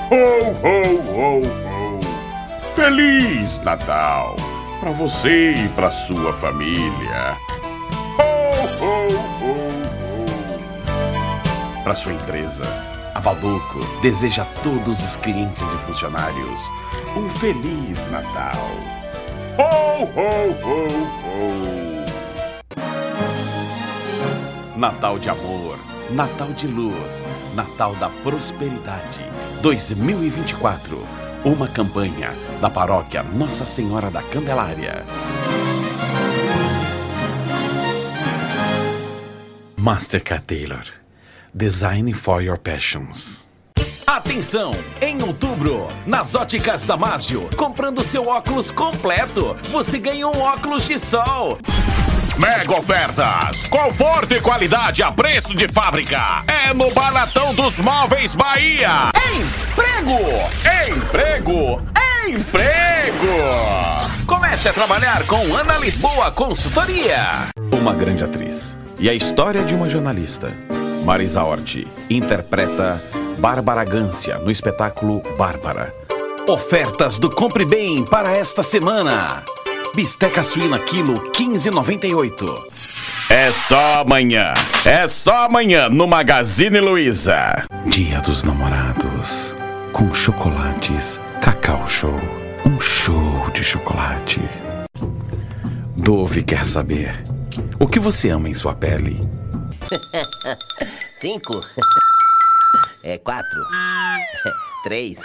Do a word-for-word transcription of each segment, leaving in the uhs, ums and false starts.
Ho, ho, ho, ho! Feliz Natal para você e para sua família. Ho, ho, ho, ho! Para sua empresa, a Balduco deseja a todos os clientes e funcionários um Feliz Natal. Ho, ho, ho, ho! Natal de amor, Natal de luz, Natal da prosperidade. dois mil e vinte e quatro, uma campanha da paróquia Nossa Senhora da Candelária. Mastercard Taylor, Design for Your Passions. Atenção! Em outubro, nas óticas Damásio, comprando seu óculos completo, você ganha um óculos de sol. Mega ofertas, conforto e qualidade a preço de fábrica. É no Baratão dos Móveis Bahia. Emprego! Emprego! Emprego! Comece a trabalhar com Ana Lisboa Consultoria. Uma grande atriz e a história de uma jornalista. Marisa Hort interpreta Bárbara Gância no espetáculo Bárbara. Ofertas do Compre Bem para esta semana. Bisteca suína quilo quinze reais e noventa e oito centavos. É só amanhã, é só amanhã no Magazine Luiza. Dia dos Namorados, com chocolates Cacau Show. Um show de chocolate. Dove quer saber o que você ama em sua pele. Cinco. É quatro. Três.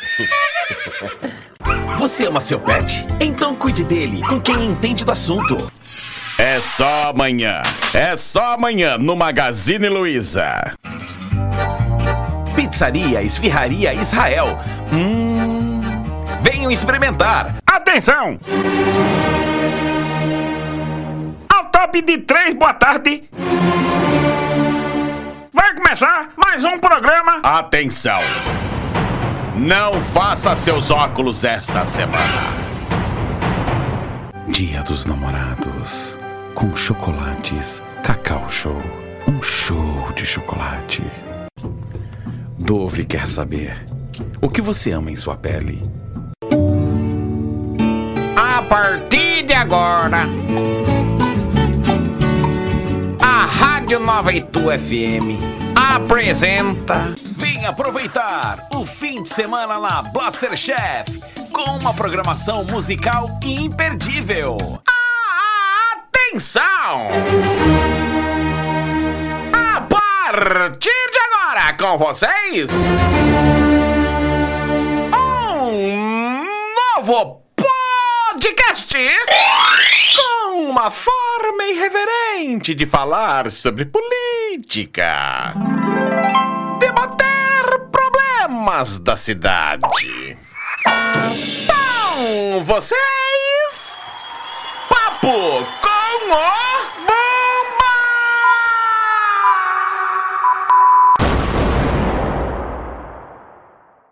Você ama seu pet? Então cuide dele com quem entende do assunto. É só amanhã, é só amanhã no Magazine Luiza. Pizzaria Esfirraria Israel. Hum... Venham experimentar. Atenção! Ao top de três, boa tarde. Vai começar mais um programa. Atenção! Não faça seus óculos esta semana. Dia dos Namorados, com chocolates Cacau Show. Um show de chocolate. Dove quer saber o que você ama em sua pele. A partir de agora, a Rádio Nova Itu F M apresenta... Vem aproveitar o fim de semana na Blaster Chef com uma programação musical imperdível. Atenção! A partir de agora, com vocês, um novo podcast Com uma forma irreverente de falar sobre política. debater problemas da cidade. Com vocês, Papo com o